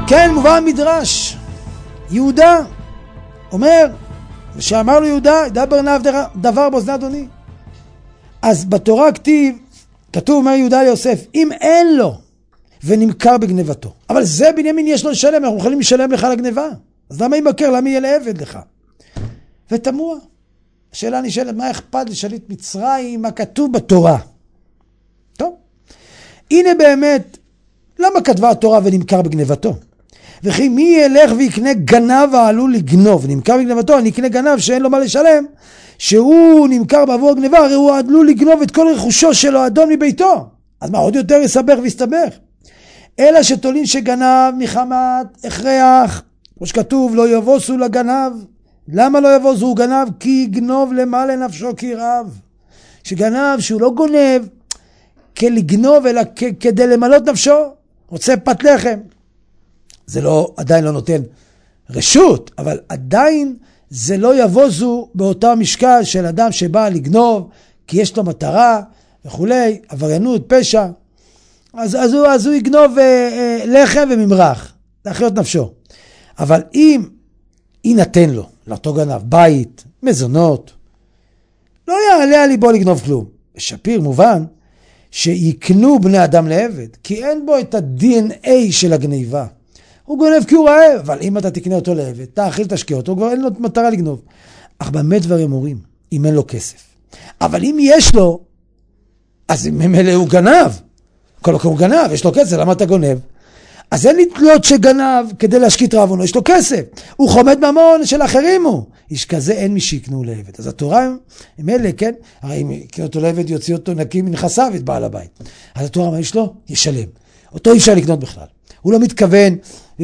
כן, מובא המדרש, יהודה אומר, שאמר לו יהודה, דבר נאף דבר באוזני אדוני. אז בתורה כתוב, אומר יהודה ליוסף, אם אין לו ונמכר בגנבתו, אבל זה בנימין יש לו לשלם, אנחנו יכולים לשלם לך לגנבה, אז למה ימכר, למה יהיה לעבד לך? ותמוה, השאלה נשאלת, מה אכפת לשליט מצרים, מה כתוב בתורה? טוב, הנה באמת, למה כתבה התורה ונמכר בגנבתו? וכי מי ילך ויקנה גנב העלול לגנוב, נמכר בגנבתו, אני אקנה גנב שאין לו מה לשלם, שהוא נמכר בעבור גנבה, הרי הוא עלול לגנוב את כל רכושו שלו האדון מביתו, אז מה עוד יותר יסבך ויסתבך? אלא שתולין שגנב מחמת הכרח, כמו שכתוב, לא יבוסו לגנב. למה לא יבוסו? הוא גנב כי יגנוב למה לנפשו כי רב. שגנב שהוא לא גונב כלגנוב אלא כדי למלות נפשו, רוצה פת לחם. זה לא, עדיין לא נותן רשות, אבל עדיין זה לא יבוזו באותה משקל של אדם שבא לגנוב כי יש לו מטרה וכולי, עבריינות, פשע. אז הוא יגנוב לחם וממרח, להחיות נפשו. אבל אם יינתן לו, לאותו גנב, בית, מזונות, לא יעלה על ליבו לגנוב כלום. בשפיר מובן שיקנו בני אדם לעבד, כי אין בו את ה-DNA של הגניבה. הוא גונב כי הוא רעב, אבל אם אתה תקנה אותו לעבד, תאכיל תשקיע אותו, כבר אין לו מטרה לגנוב. אך באמת דברים אומרים, אם אין לו כסף. אבל אם יש לו, אז ממילא הוא גנב. כל הוא גנב, יש לו כסף, למה אתה גונב? אז אין לתלות שגנב כדי להשקיט רעבונו, יש לו כסף. הוא חומד ממון של אחרים הוא. איש כזה אין מי שיקנו לעבד. אז התורה, עם אלה, כן? הרי אם יקנו אותו לעבד, יוציא אותו נקי מנכסיו את בעל הבית. אז התורה, מה יש לו? ישלם. אותו אי אפשר לקנות בכלל. הוא לא מתכוון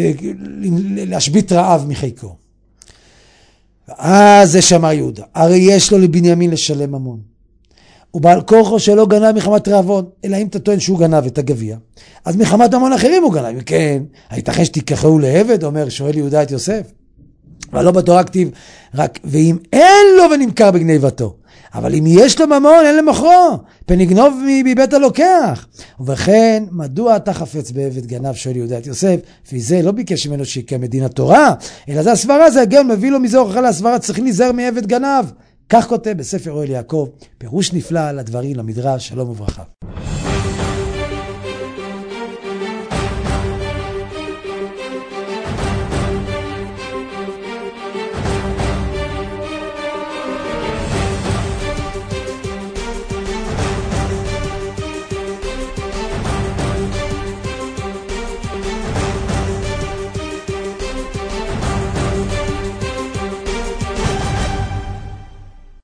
להשבית רעב מחיקו. אז זה שמר יהודה. הרי יש לו לבנימין לשלם ממון. ובעל כורחו שלא גנב מחמת רעבון, אלא אם אתה טוען שהוא גנב את הגביע, אז מחמת ממון אחרים הוא גנב. כן, הייתכן שתיקחו לעבד, אומר, שואל יהודה את יוסף. אבל לא בתורה כתיב, רק ואם אין לו ונמכר בגניבתו. אבל אם יש לו ממון, אין למוכרו, פן יגנוב מבית הלוקח. ובכן, מדוע אתה חפץ בעבד גנב, שואל יהודה את יוסף, וזה לא ביקש ממנו שיקיים מדין התורה, אלא זה הסברה, זה הגן, מביא לו מזה הוכחה להסברה, צריכים להיזהר מעבד גנב. כך כותב בספר אוהל יעקב, פירוש נפלא לדברים למדרש, שלום וברכה.